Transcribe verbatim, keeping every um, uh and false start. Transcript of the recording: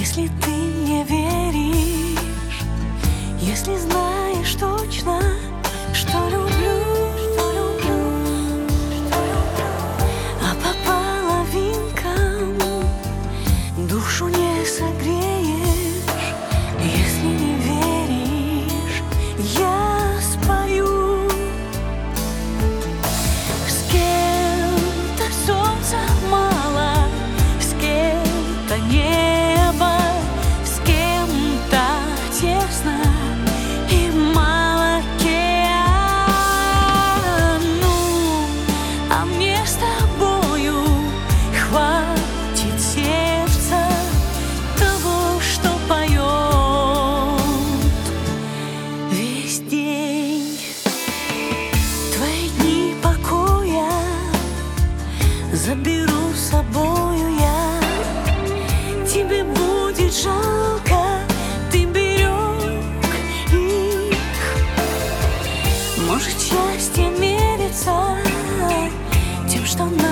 Если ты мне веришь, если знаешь точно, что люблю, что люблю, что люблю, а по половинкам душу не согреешь. Если не веришь, я спою. С кем-то солнца мало, с кем-то небо, с кем-то тесно и мало океану, а мне с тобою хватит сердца того, что поет весь день. Твои дни покоя заберу с собою я. Тебе будет жалко, ты берег их. Может, счастье мерится тем, что на